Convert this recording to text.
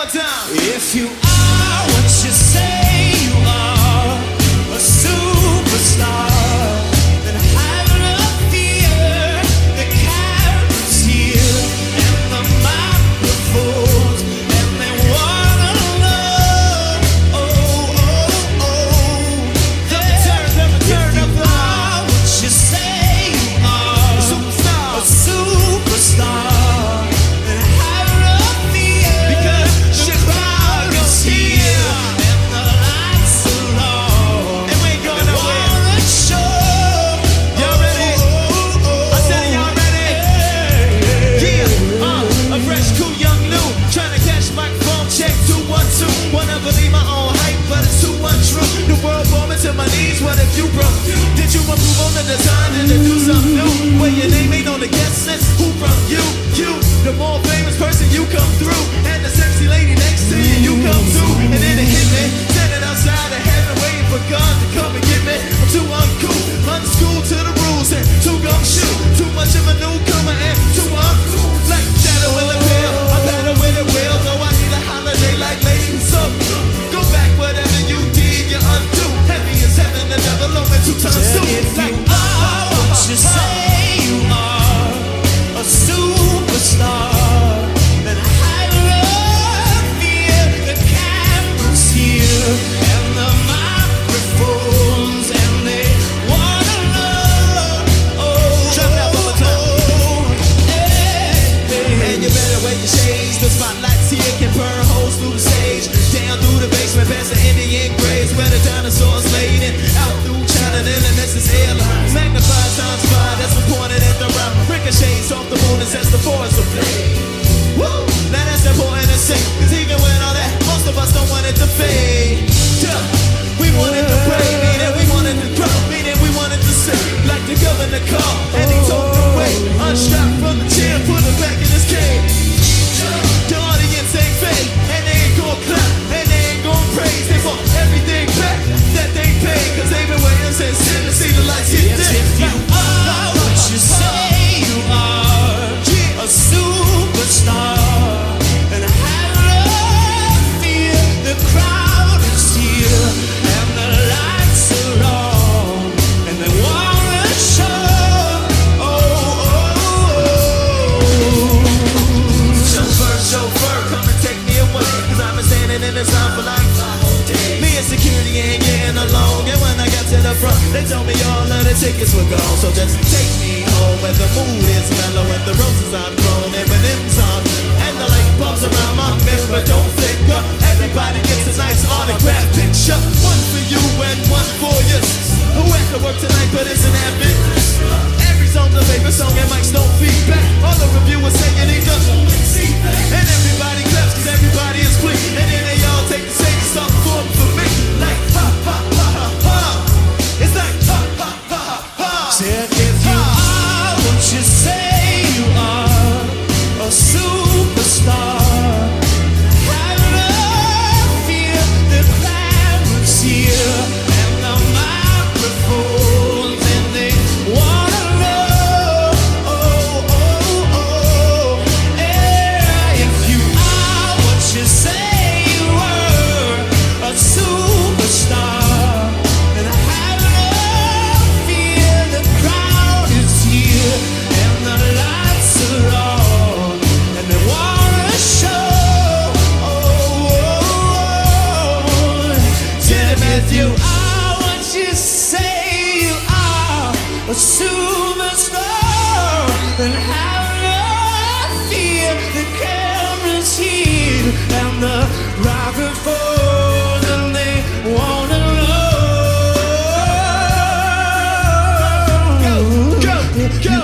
more time. If you are what you say you are, a superstar, then have no fear. The camera's here and the microphones, and they wanna know. Oh, oh, oh. If you are what you say you are, a superstar. To my knees, what if you broke? Did you improve on the design? Did you do something new? Where your name ain't on the guest list? Who from you? You, the more famous person, you come through. And the sexy lady next to you, you come too. And then it hit me, standing outside of heaven, waiting for God to come and get me. I'm too uncool, unschooled to the rules, and too gumshoe. Too much of a newcomer and too uncool. Like shadow in the pill, I'm better with it will. Though I need a holiday like Lady So go back, whatever you did, you undo. Heaven, the devil over 2 times 2. If you are what you say you are, a superstar, then have no fear. The camera's here and the microphones, and they wanna know. Oh, drop that one more time. And you better wear your shades. The spotlight's here can burn holes through the stage, down through the basement, past the Indian graves where the dinosaurs laid in. Out through China, then the Ness's airlines. Magnified times 5, that's been pointed at the round. Ricochets off the moon as the forest will play. Woo! Now that's important to say, cause even with all that, most of us don't want it to fade. We wanted to pray, meaning we wanted to grow, meaning we wanted to sing like the governor called, and he told the way. Unstrapped from the chair, put him back in his cage. The audience ain't fake, and they ain't gon' clap, and they ain't gon' praise. They want everything back that they pay, cause they've been waiting since then to see the lights hit this. If you are what you say you are, a superstar, and have no fear. The crowd is here, and the lights are on, and they wanna show. Oh, oh, oh. Chauffeur, come and take me away, cause I've been standing in this line for like 5 whole days. Me and security ain't getting along, and when I got to the front, they told me all of the tickets were gone. So just take me home where the mood is mellow, and the roses are blown, M&M's on, and the light bulbs around my mirror don't flicker. Everybody gets a nice autograph picture, one for you and one for you. Who has to work tonight but isn't that business? Every song's a favorite song and mics don't feedback. All the reviewers say it ain't nothing. And everybody claps cause everybody is clean. And then they all take the same stuff for me. Like ha ha ha ha ha. It's like ha ha ha ha ha. Said if you are what you say you are, a superstar, have no fear. The camera's here and the microphones, and they wanna know. Oh, oh, oh. Yeah, if you are what you say you were, a superstar, then have no fear. The crowd is here and the lights are on, and they wanna show. Oh, oh, oh. Tell me if you are what you say you are, a superstar, then have no fear. The camera's here and the microphone, and they wanna know. Go, go, go.